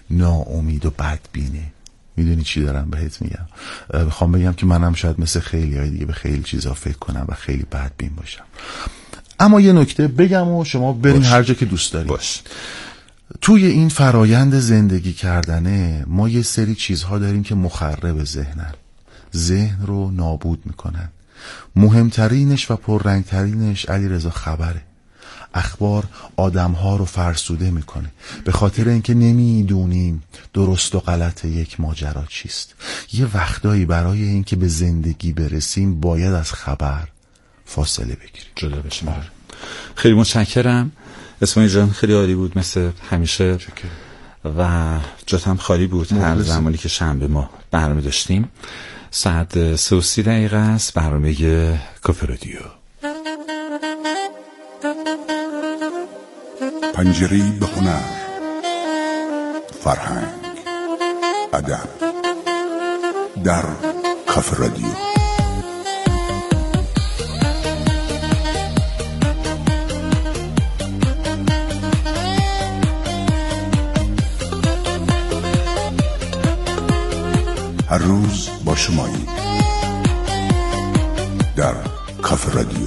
ناامید و بدبینی. میدونی چی دارم بهت میگم؟ میخوام بگم که منم شاید مثل خیلی های دیگه به خیلی چیزا فکر کنم و خیلی بدبین باشم. اما یه نکته بگم و شما برین هر جا که دوست دارین. توی این فرایند زندگی کردنه ما یه سری چیزها داریم که مخرب ذهنن، ذهن رو نابود میکنن. مهمترینش و پررنگترینش علیرضا خبره. اخبار آدمها رو فرسوده میکنه به خاطر اینکه نمیدونیم درست و غلط یک ماجرا چیست. یه وقتایی برای اینکه به زندگی برسیم باید از خبر فاصله بگیریم، جدا بشیم. خیلی متشکرم اسماعیل جان، خیلی عالی بود مثل همیشه و جاتم خالی بود. هر زمانی که شنبه ما برنامه داشتیم ساعت 3:30 است برنامه کافه رادیو. پنجره‌ای به هنر، فرهنگ، ادب در کافه رادیو. هر روز با شمایی در کافه رادیو.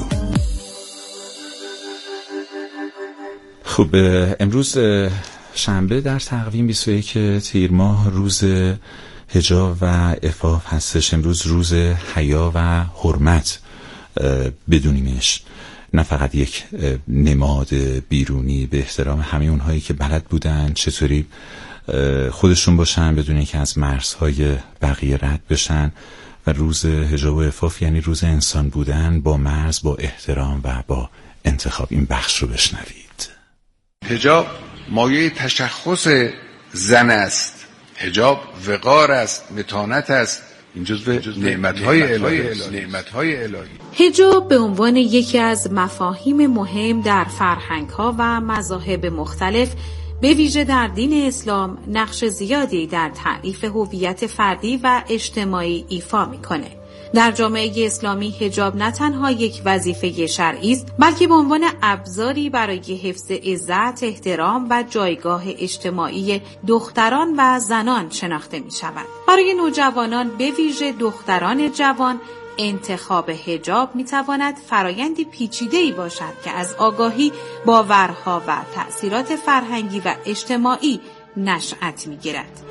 خب امروز شنبه در تقویم 21 تیر ماه روز حجاب و عفاف هستش. امروز روز حیا و حرمت بدونیمش، نه فقط یک نماد بیرونی به احترام همه اونهایی که بلد بودن چطوری خودشون باشن بدون اینکه از مرزهای بقیه رد بشن، و روز حجاب و عفاف یعنی روز انسان بودن با مرز، با احترام و با انتخاب. این بخش رو بشنوید. حجاب مایه تشخص زن است، حجاب وقار است، متانت است. این جزو نعمت‌های الهی. حجاب به عنوان یکی از مفاهیم مهم در فرهنگ‌ها و مذاهب مختلف به ویژه در دین اسلام نقش زیادی در تعریف هویت فردی و اجتماعی ایفا می‌کنه. در جامعه اسلامی حجاب نه تنها یک وظیفه شرعی است، بلکه به عنوان ابزاری برای حفظ عزت، احترام و جایگاه اجتماعی دختران و زنان شناخته می‌شود. برای نوجوانان به ویژه دختران جوان انتخاب حجاب می‌تواند فرایندی پیچیده‌ای باشد که از آگاهی، باورها و تأثیرات فرهنگی و اجتماعی نشأت می‌گیرد.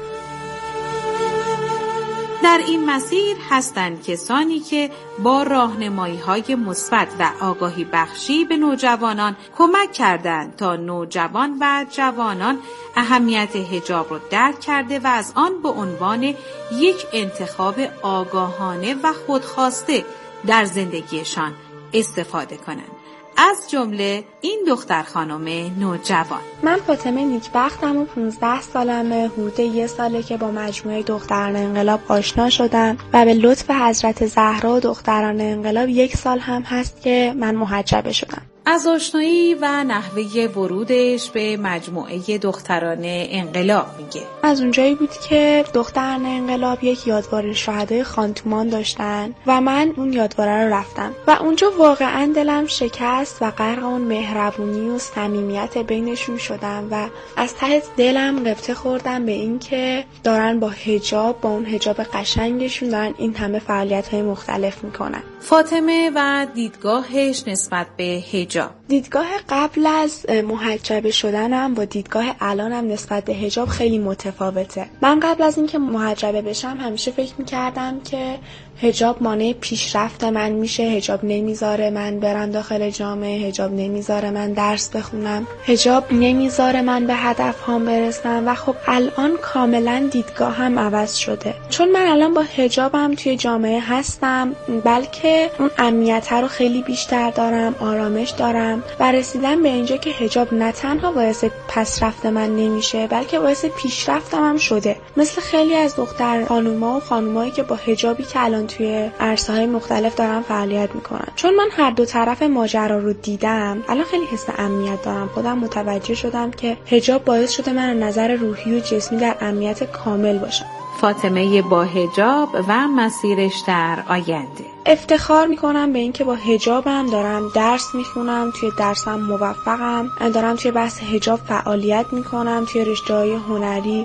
در این مسیر هستند کسانی که با راهنمایی‌های مثبت و آگاهی بخشی به نوجوانان کمک کردند تا نوجوان و جوانان اهمیت حجاب را درک کرده و از آن به عنوان یک انتخاب آگاهانه و خودخواسته در زندگیشان استفاده کنند. از جمله این دختر خانم نوجوان. من فاطمه نیکبختم و 15 سالمه. حدود 1 ساله که با مجموعه دختران انقلاب آشنا شدم و به لطف حضرت زهرا و دختران انقلاب 1 سال هم هست که من محجبه شدم. از آشنایی و نحوه ورودش به مجموعه دختران انقلاب میگه. از اونجایی بود که دختران انقلاب یک یادواره شهدای خانتومان داشتن و من اون یادواره رو رفتم و اونجا واقعا دلم شکست و غرق اون مهربونی و صمیمیت بینشون شدم و از ته دلم قبطه خوردم به این که دارن با حجاب، با اون حجاب قشنگشون دارن این همه فعالیت‌های مختلف میکنن. فاطمه و دیدگاهش نسبت به حجاب. دیدگاه قبل از محجبه شدنم با دیدگاه الانم نسبت به حجاب خیلی متفاوته. من قبل از اینکه محجبه بشم همیشه فکر میکردم که حجاب مانع پیشرفت من میشه، حجاب نمیذاره من برم داخل جامعه، حجاب نمیذاره من درس بخونم، حجاب نمیذاره من به هدفهام برسم و خب الان کاملا دیدگاهم عوض شده. چون من الان با حجابم توی جامعه هستم، بلکه اون امنیت رو خیلی بیشتر دارم، آرامش دارم و رسیدم به اینجا که حجاب نه تنها باعث پسرفت من نمیشه بلکه باعث پیشرفتم هم شده. مثل خیلی از دختر خانوما و خانومایی که با حجابی که الان توی عرصه‌های مختلف دارن فعالیت میکنن. چون من هر دو طرف ماجرا رو دیدم، الان خیلی حس امنیت دارم. خودم متوجه شدم که حجاب باعث شده من از نظر روحی و جسمی در امنیت کامل باشم. فاطمه با حجاب و مسیرش در آینده. افتخار میکنم به این که با حجابم دارم درس میخونم، توی درسم موفقم، دارم توی بحث حجاب فعالیت میکنم، توی رشته‌های هنری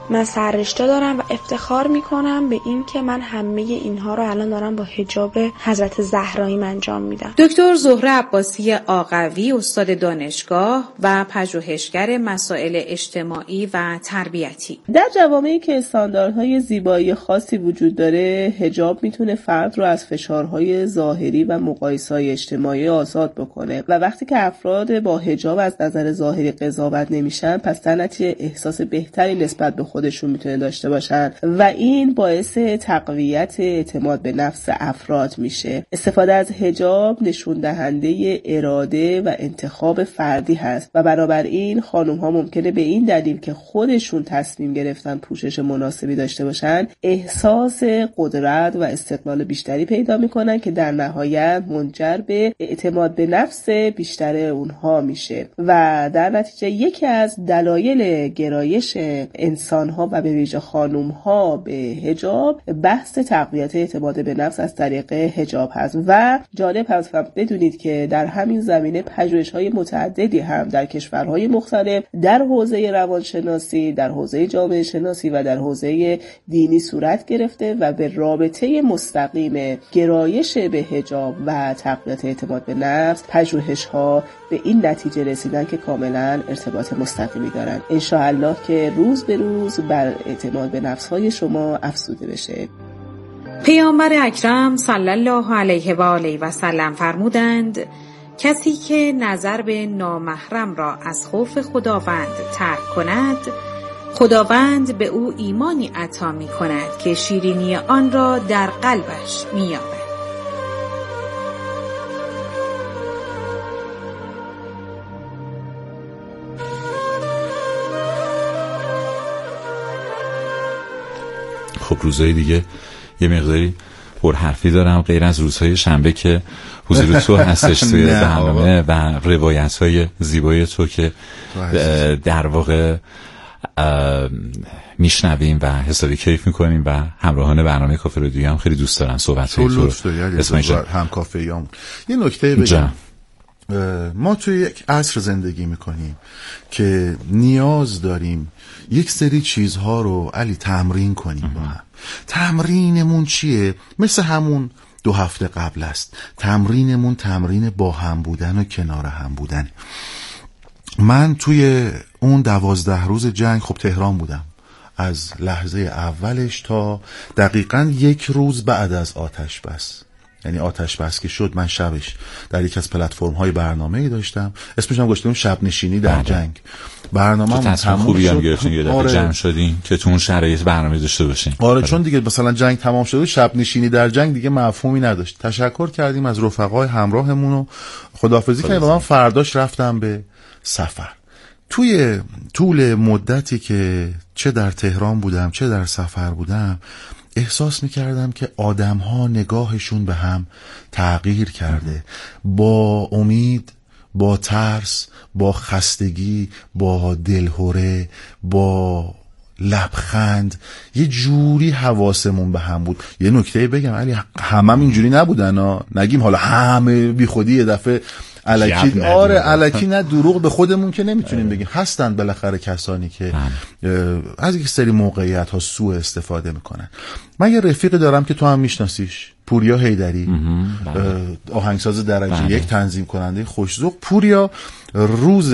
من سررشته دارم و افتخار میکنم به این که من همه اینها رو الان دارم با حجاب حضرت زهرایی انجام میدم. دکتر زهره عباسی آقوی، استاد دانشگاه و پژوهشگر مسائل اجتماعی و تربیتی. در جوامعی که استانداردهای زیبایی خاصی وجود داره، حجاب میتونه فرد رو از فشارهای ظاهری و مقایسه‌های اجتماعی آزاد بکنه و وقتی که افراد با حجاب از نظر ظاهری قضاوت نمیشن، پس در نتیجه احساس بهتری نسبت به خودشون میتونه داشته باشن و این باعث تقویت اعتماد به نفس افراد میشه. استفاده از حجاب نشون دهنده اراده و انتخاب فردی هست و بنابراین خانم ها ممکنه به این دلیل که خودشون تصمیم گرفتن پوشش مناسبی داشته باشن احساس قدرت و استقلال بیشتری پیدا میکنن که در نهایت منجر به اعتماد به نفس بیشتر اونها میشه و در نتیجه یکی از دلایل گرایش انسان‌ها و به ویژه خانم‌ها به حجاب بحث تقویت اعتماد به نفس از طریق حجاب هست و جالب هست بدونید که در همین زمینه پژوهش‌های متعددی هم در کشورهای مختلف در حوزه روانشناسی، در حوزه جامعه شناسی و در حوزه دینی صورت گرفته و به رابطه مستقیم گرایش به حجاب و تقویت اعتماد به نفس پژوهش‌ها به این نتیجه رسیدن که کاملا ارتباط مستقیمی دارن. ان شاء الله که روز به روز بر اعتماد به نفس‌های شما افزوده بشه. پیامبر اکرم صلی الله علیه و آله و سلم فرمودند کسی که نظر به نامحرم را از خوف خداوند ترک کند، خداوند به او ایمانی عطا می کند که شیرینی آن را در قلبش می یابد. خب روزهای دیگه یه مقداری پرحرفی دارم غیر از روزهای شنبه که حضور تو هستش توی برنامه و روایت‌های زیبای تو که در واقع میشنویم و حسابی کیف میکنیم و همراهان برنامه کافه رادیو هم خیلی دوست دارن صحبت‌های تو هم کافه‌یام. یه نکته بگم، ما توی یک عصر زندگی میکنیم که نیاز داریم یک سری چیزها رو علی تمرین کنیم با هم. تمرینمون چیه؟ مثل همون 2 هفته قبل است. تمرینمون تمرین با هم بودن و کنار هم بودن. من توی اون 12 روز جنگ خب تهران بودم، از لحظه اولش تا دقیقاً 1 روز بعد از آتش بس. یعنی آتش بس که شد، من شبش در یک از پلتفرم های برنامه‌ای داشتم، اسمش هم گذاشتم شب نشینی در جنگ. برنامه‌مون تموم خوبی هم گرفتین، یه دفعه جمع شدین که تو اون شرایط برنامه داشته باشین. آره چون دیگه مثلا جنگ تمام شده، شب نشینی در جنگ دیگه مفهومی نداشت. تشکر کردیم از رفقای همراهمون و خداحافظی کردیم و من فرداش رفتم به سفر. توی طول مدتی که چه در تهران بودم چه در سفر بودم احساس میکردم که آدم‌ها نگاهشون به هم تغییر کرده، با امید، با ترس، با خستگی، با دلهره، با لبخند، یه جوری حواسمون به هم بود. یه نکته بگم علی، همه اینجوری نبودن نگیم حالا همه بی خودی یه دفعه الکی. آره الکی نه، دروغ به خودمون که نمیتونیم بگیم. هستن بالاخره کسانی که از یک سری موقعیت ها سوء استفاده میکنن. من یه رفیقی دارم که تو هم میشناسیش، پوریا حیدری، آهنگساز درجه 1، تنظیم کننده خوش‌ذوق. پوریا روز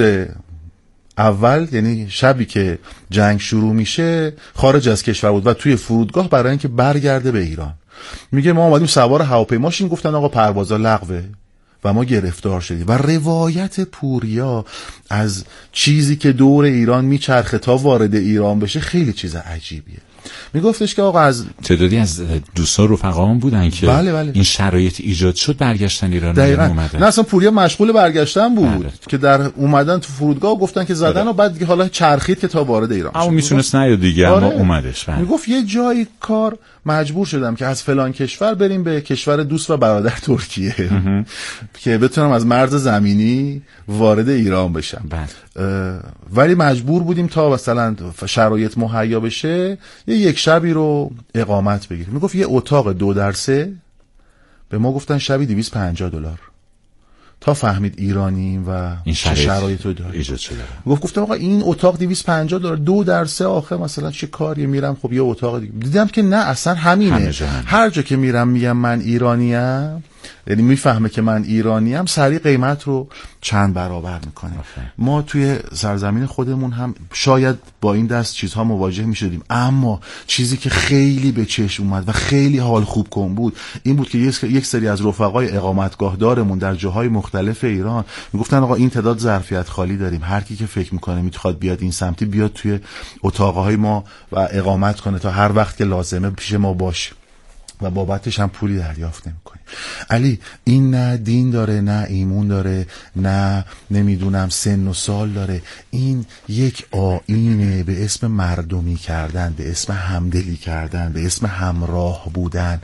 اول، یعنی شبی که جنگ شروع میشه، خارج از کشور بود و توی فرودگاه برای اینکه برگرده به ایران. میگه ما اومدیم سوار هواپیماشیم، گفتن آقا پروازا لغوه و ما گرفتار شدیم. و روایت پوریا از چیزی که دور ایران میچرخه تا وارد ایران بشه خیلی چیز عجیبیه. میگفتش که آقا از تعدادی از دوستان رفقام بودن که بله. این شرایط ایجاد شد برگشتن ایران اومدن. نه اصلا پوریا مشغول برگشتن بود که در اومدن تو فرودگاه گفتن که زدن و بعد دیگه حالا چرخید که تا وارد ایران شد. اما میتونست نه دیگه اما اومدش. میگفت یه جایی کار مجبور شدم که از فلان کشور بریم به کشور دوست و برادر ترکیه که بتونم از مرز زمینی وارد ایران بشم. ولی مجبور بودیم تا مثلا شرایط مهیا بشه یک شبی رو اقامت بگیریم. میگفت یه اتاق 2 در 3 به ما گفتن شبی $250. تا فهمید ایرانیم و این چه شرایطی داره ایجاد شده. گفتم آقا این اتاق 250 دلار 2 در 3 آخه مثلا چه کاری میرم خب یه اتاق دیگه دیدم که نه اصلا همینه. هر جا که میرم میگم من ایرانیم، یعنی میفهمه که من ایرانیم، سریع قیمت رو چند برابر میکنه. ما توی سرزمین خودمون هم شاید با این دست چیزها مواجه میشدیم، اما چیزی که خیلی به چشم اومد و خیلی حال خوب کن بود این بود که یک سری از رفقای اقامتگاه دارمون در جاهای مختلف ایران میگفتن آقا این تعداد ظرفیت خالی داریم، هر کی که فکر میکنه میخواد بیاد این سمتی بیاد توی اتاقهای ما و اقامت کنه تا هر وقت که لازمه پیش ما باشه و بابتش هم پولی دریافت نمی‌کنی. علی این نه دین داره، نه ایمون داره، نه نمیدونم سن و سال داره، این یک آیینه به اسم مردمی کردن، به اسم همدلی کردن، به اسم همراه بودن.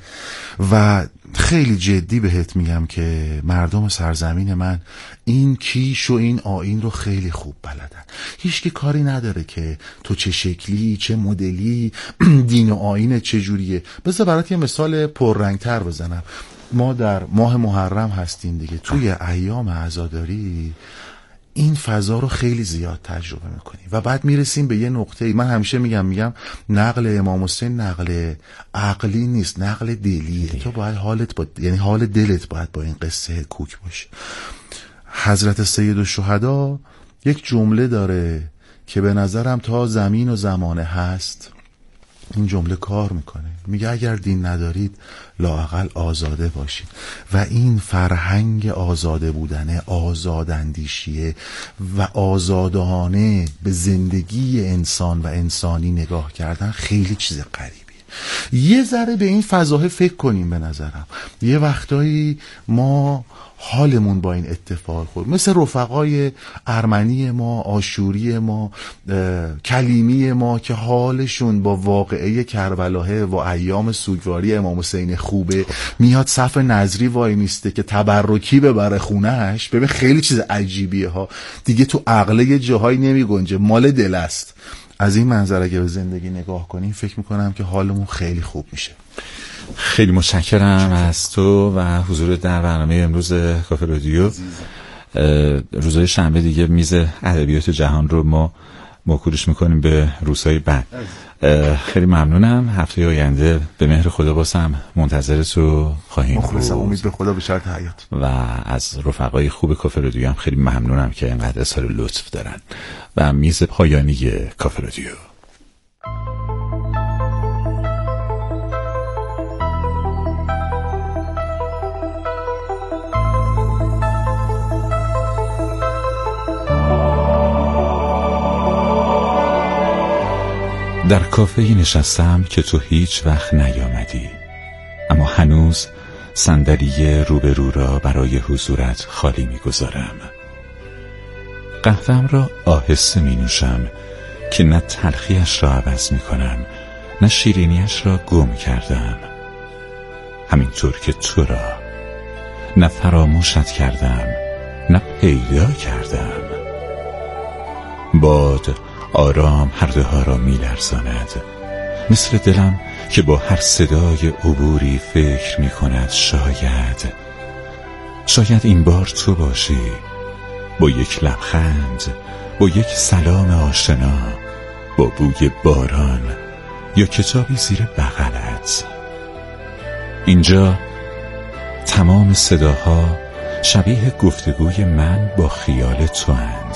و خیلی جدی بهت میگم که مردم سرزمین من این کیش و این آیین رو خیلی خوب بلدن. هیچکی کاری نداره که تو چه شکلی، چه مدلی، دین و آیین چه جوریه. بذار برات یه مثال پررنگتر بزنم. ما در ماه محرم هستیم دیگه، توی ایام عزاداری این فضا رو خیلی زیاد تجربه میکنیم و بعد میرسیم به یه نقطه. من همیشه میگم نقل امام حسین نقل عقلی نیست، نقل دلیه. تو باید یعنی حال دلت باید با این قصه کوک باشه. حضرت سید الشهدا یک جمله داره که به نظرم تا زمین و زمانه هست این جمله کار میکنه. میگه اگر دین ندارید لااقل آزاده باشید. و این فرهنگ آزاده بودنه، آزاداندیشیه و آزادانه به زندگی انسان و انسانی نگاه کردن خیلی چیز غریبیه. یه ذره به این فضاها فکر کنیم. به نظرم یه وقتایی ما حالمون با این اتفاق خورد، مثل رفقای ارمنی ما، آشوری ما، کلیمی ما که حالشون با واقعه کربلاه و ایام سوگواری امام حسین خوبه، میاد صف نظری وای میسته که تبرکی ببره خونهش. ببین خیلی چیز عجیبیه ها، دیگه تو عقله یه جاهایی نمی گنجه، مال دل است. از این منظر اگه به زندگی نگاه کنیم فکر میکنم که حالمون خیلی خوب میشه. خیلی متشکرم از تو و حضور در برنامه امروز کافه رادیو. روزهای شنبه دیگه میز ادبیات جهان رو ما موکولش میکنیم به روزهای بعد. خیلی ممنونم. هفته آینده به مهر خدا بازم منتظر تو خواهیم بود. امید به خدا به شرط حیات. و از رفقای خوب کافه رادیو هم خیلی ممنونم که اینقدر اظهار لطف دارن. و میز پایانی کافه رادیو. در کافه‌ای نشستم که تو هیچ وقت نیامدی، اما هنوز صندلی روبرو را برای حضورت خالی می‌گذارم. قهوه‌ام را آهسته می‌نوشم که نه تلخیش را عوض می‌کنم نه شیرینیش را گم کردم، همینطور که تو را نه فراموشت کردم نه پیدا کردم. باد آرام هر دوها را می‌لرزاند، مثل دلم که با هر صدای عبوری فکر می‌کند شاید این بار تو باشی، با یک لبخند، با یک سلام آشنا، با بوی باران یا کتابی زیر بغلت. اینجا تمام صداها شبیه گفتگوی من با خیال تو اند.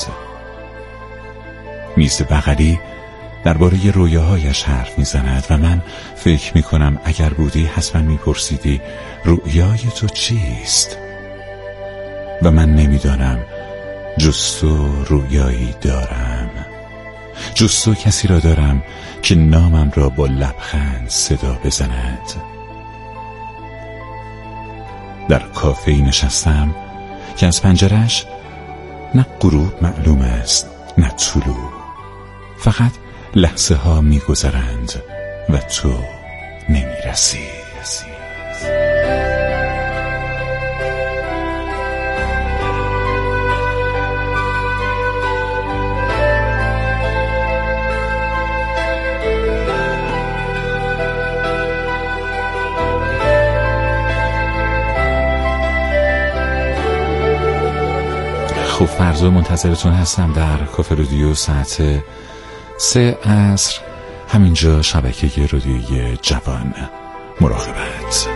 میز بغلی درباره رویاهایش حرف میزند و من فکر میکنم اگر بودی حتما میپرسیدی رویای تو چیست؟ و من نمیدانم جز تو رویایی دارم، جز تو کسی را دارم که نامم را با لبخند صدا بزند. در کافه‌ای نشستم که از پنجره‌اش نه غروب معلوم است نه طلوع، فقط لحظه ها می گذرند و تو نمی رسی. خب فردا منتظرتون هستم در کافه رادیو ساعت 3 عصر، همینجا شبکه رادیویی جوان. مراقبت.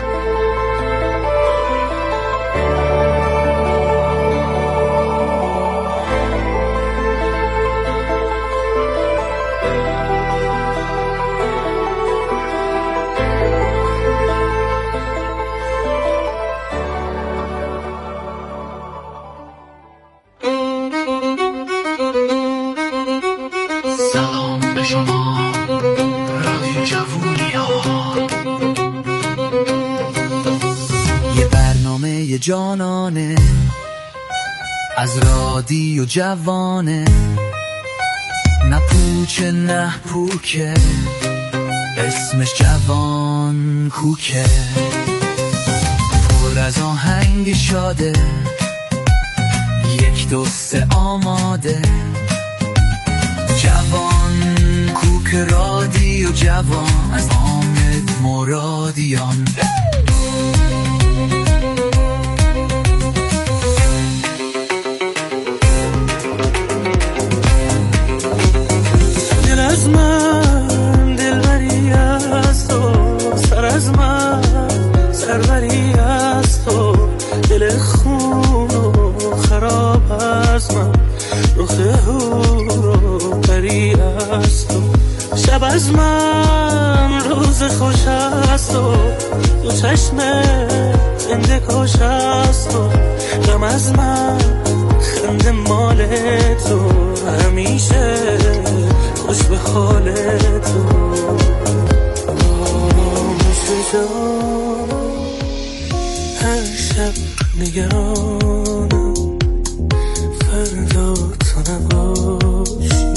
جانانه از رادیو جوانه، نه پوچه نه پوکه، اسمش جوان کوکه، پر از آهنگ شاده، 1 2 3 آماده، جوان کوک رادیو جوان از حامد مرادیان. از من دلبری از تو، سر از من سربری از تو، دل خون و خراب از من، رخ هور و پری از تو، شب از من روز خوش از تو، دو چشم زنده کش از تو، غم از من خنده مال تو، همیشه خوش به حال تو. مثل جانم هر شب نگرانم، فردا تو نباشی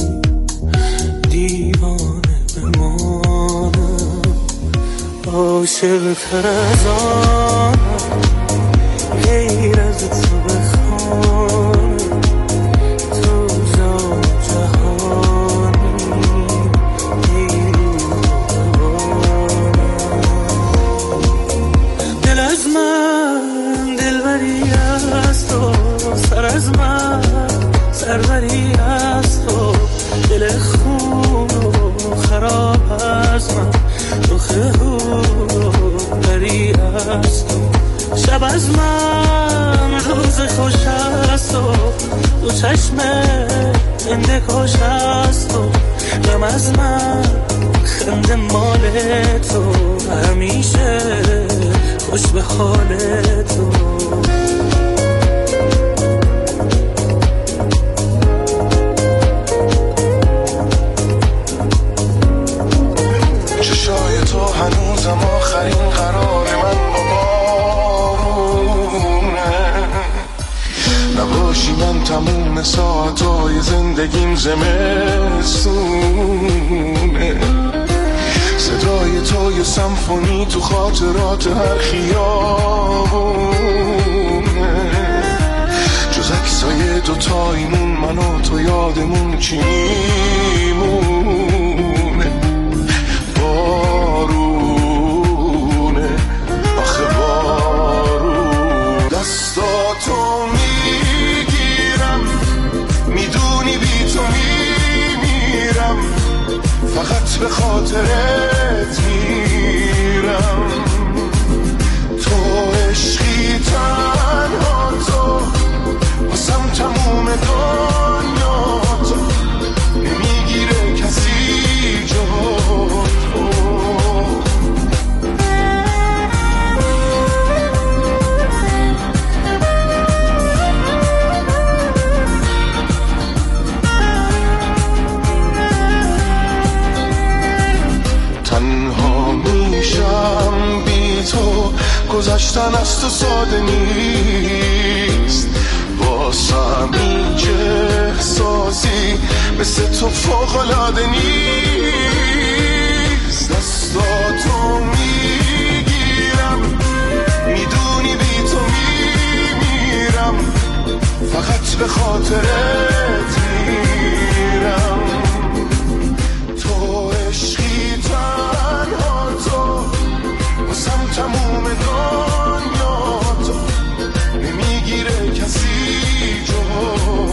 دیوانه بمانم، عاشق تر از آنم غیر از تو بخوانم، تو جان سربری از تو، دل خون و خراب از من، رخ هور و پری از تو، شب از من روز خوش از تو، دو چشم زنده کش از تو، غم از من خنده مال تو، همیشه خوش به حال تو. هنوزم آخرین قرار من با بارونه، نباشی من تموم ساعتهای زندگیم زمستونه، صدای تو یه سمفونی تو خاطرات هر خیابونه، جز عکسای دوتاییمون من و تو یادمون چی میمونه، بارونه آخه بارون، دستاتو میگیرم میدونی بی تو میمیرم، فقط به خاطرت میرم، تو عشقی تنها تو، واسم تموم دنیا تو، نمیگیره کسی جا تو. تنها میشم بی تو، گذشتن از تو ساده نیست، واسم این چه احساسی مثل تو فوق‌العاده نیست، دستاتو میگیرم میدونی بی تو میمیرم، فقط به خاطرت میرم، تو عشقی تنها تو، واسم تموم دنیا تو، نمیگیره کسی جو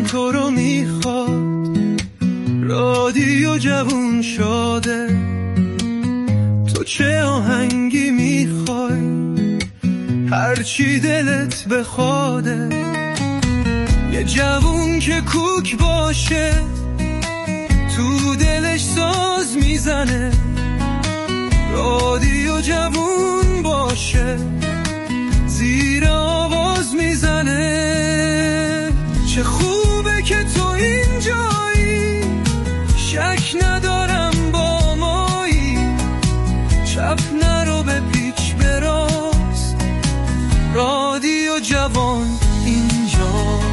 تو رو میخواد، رادیو جوون شده، تو چه آهنگی میخوای، هرچی دلت بخواده، یه جوون که کوک باشه، تو دلش ساز میزنه، رادیو جوون باشه، زیر آواز میزنه. چه خوبه که تو اینجایی، شک ندارم با مایی، چپ نرو به پیچ براست، رادیو جوان اینجاست.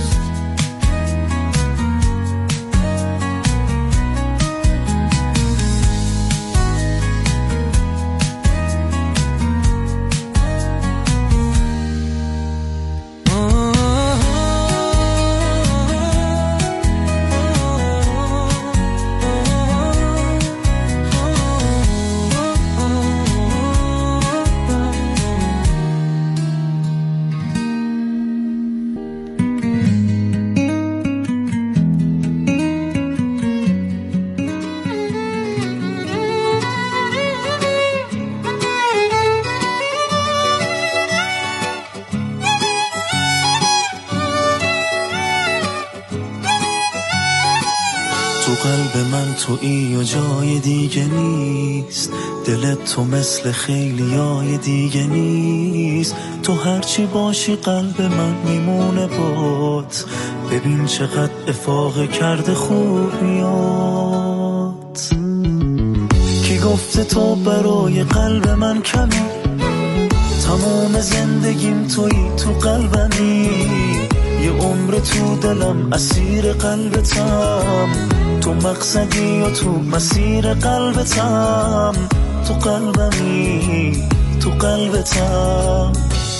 قلب من تویی و جای دیگه نیست، دلت تو مثل خیلیای دیگه نیست، تو هرچی باشی قلب من میمونه بات، ببین چقدر افاقه کرده خوب میاد. کی گفته تو برای قلب من کمی، تمام زندگیم تویی تو قلبمی، یه عمر تو دلم اسیر قلبتم، تو مقصدی یا تو مسیر قلبتم، تو قلبمی تو قلبتم.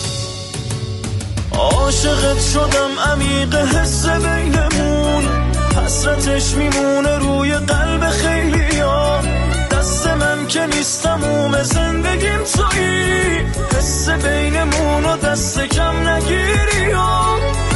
عاشقت شدم عمیق حس بینمون، حسرتش میمونه روی قلب خیلیا، دست من که نیستم اوم زندگیم تویی، حس بینمون و دست کم نگیری ها.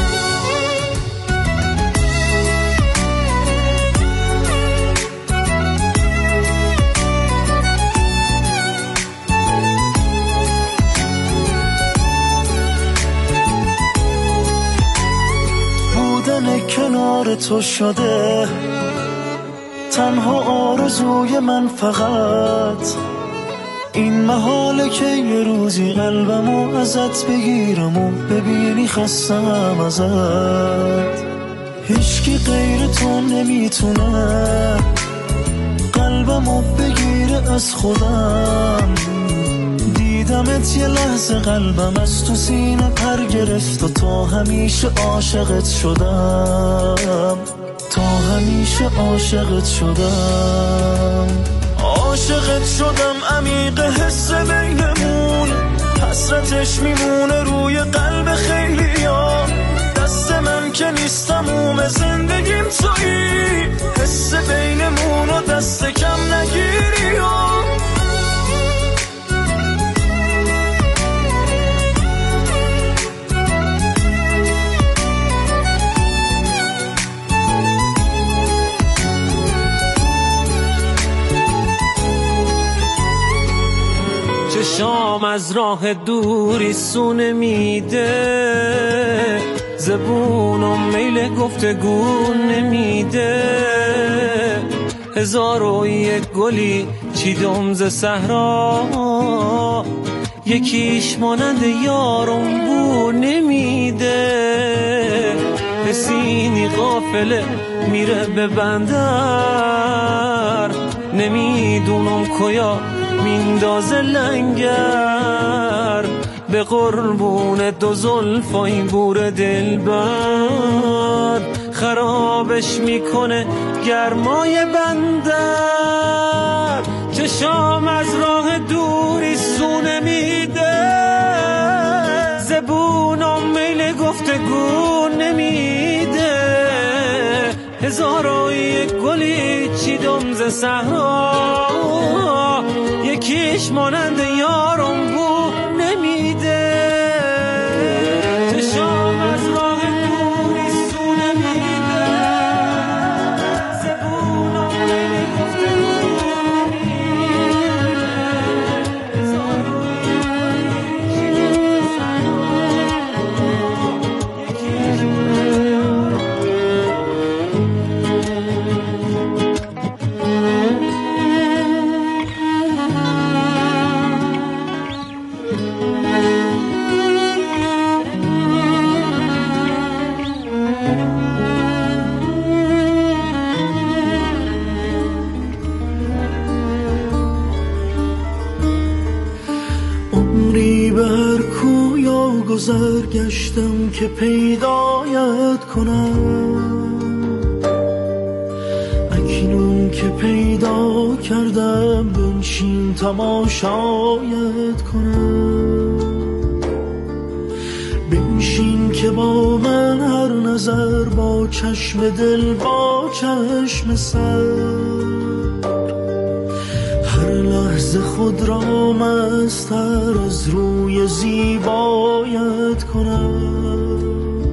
کنار تو شده تنها آرزوی من، فقط این محاله که یه روزی قلبمو ازت بگیرم و ببینی خستم ازت. هیچکی غیر تو نمیتونه قلبمو بگیره از خودم، دیدمت یه لحظه قلبم از تو سینه پر گرفت و تا همیشه عاشقت شدم، تا همیشه عاشقت شدم. عاشقت شدم عمیق حس بینمون، حسرتش میمونه روی قلب خیلیا، دست من که نیستم اوم زندگیم تویی، حس بینمون و دست کم نگیری ها. چشام از راه دوری سونه میده، زبونم میل گفتگو نمیده، هزار و یک گلی چیدم ز صحرا، یکیش مانند یارم بو نمیده، حسینی قافله میره به بندر، نمیدونم کیا میندازه لنگر، به قربون دو زلفای بور دلبر، خرابش میکنه گرمای بندر. چشام از راه دوری سونه میده، زبونم میل گفتگو نمیده، هزار و یک گلی چیدم ز صحرا، یکیش مانند یارم بو نمیده. چشام از راه دوری سونه میده، گذر گشتم که پیدایت کنم، اکنون که پیدا کردم بنشین تماشایت کنم. بنشین که با من هر نظر، با چشم دل با چشم سر، هر لحظه خود را مستر از روی زیبایت کنم.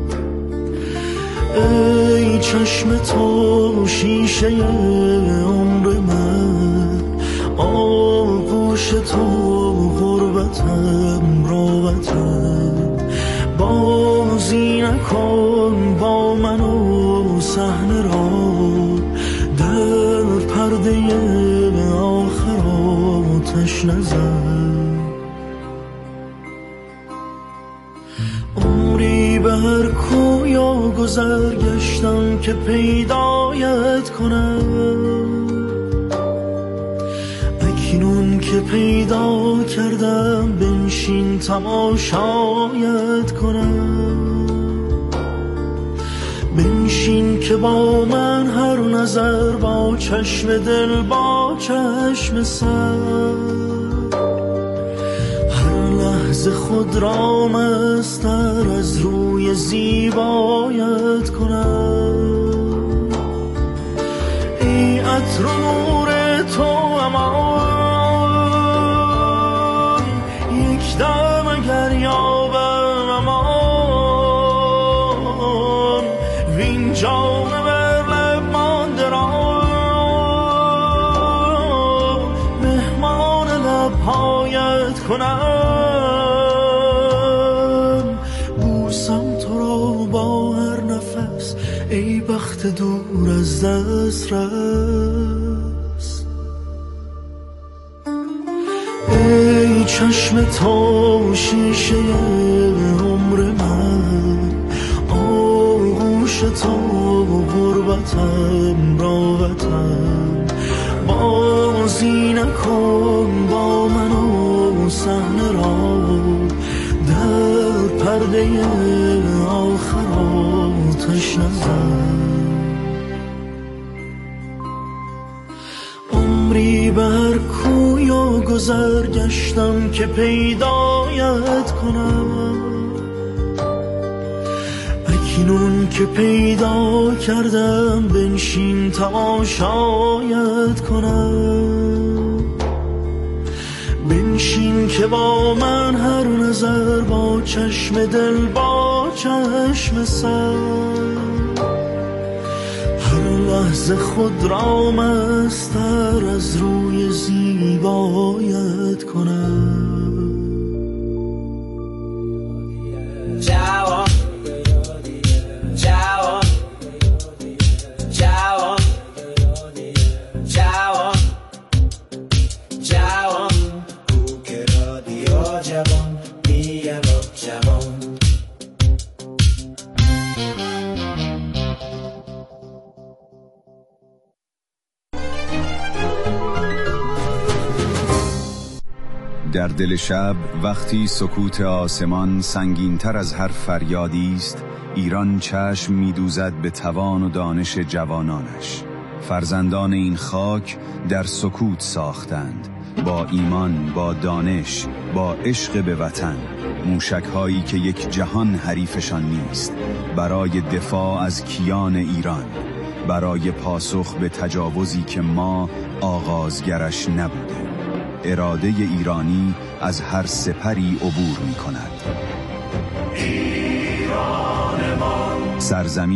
ای چشم تو شیشه عمر من، آغوش تو غربتم راحتم. بازی نکن با من و صحنه را، در پرده آخر آتش نزن. عمری به هر کویا گذر گشتم که پیدایت کنم، اکنون که پیدا کردم بنشین تماشایت کنم. بنشین که با من هر نظر، با چشم دل با چشم سر، هر لحظه خود را مستر از روی زیبایت کنم. ای عطر و نور تو امان، یک دم اگر یابم امان، وین جام بر لب مانده را مهمان لبهایت کنم. بوسم تو را با هر نفس، ای بخت دور از دست رس. ای چشم تو شیشه عمر من، آغوش تو غربتم راحتم. بازی نکن با من و صحنه را، در پرده آخر آتش نزن. عمری به هر کویا گذر گشتم که پیدایت کنم، اکنون که پیدا کردم بنشین تماشایت کنم. بنشین که با من هر نظر، با چشم دل با چشم سر، هر لحظه خود را مستر از روی زیبایت کنم. در دل شب وقتی سکوت آسمان سنگین‌تر از هر فریادی است، ایران چشم می‌دوزد به توان و دانش جوانانش. فرزندان این خاک در سکوت ساختند، با ایمان، با دانش، با عشق به وطن، موشک‌هایی که یک جهان حریفشان نیست، برای دفاع از کیان ایران، برای پاسخ به تجاوزی که ما آغازگرش نبودیم. اراده ایرانی از هر سپری عبور می کند. ایران ما سرزمین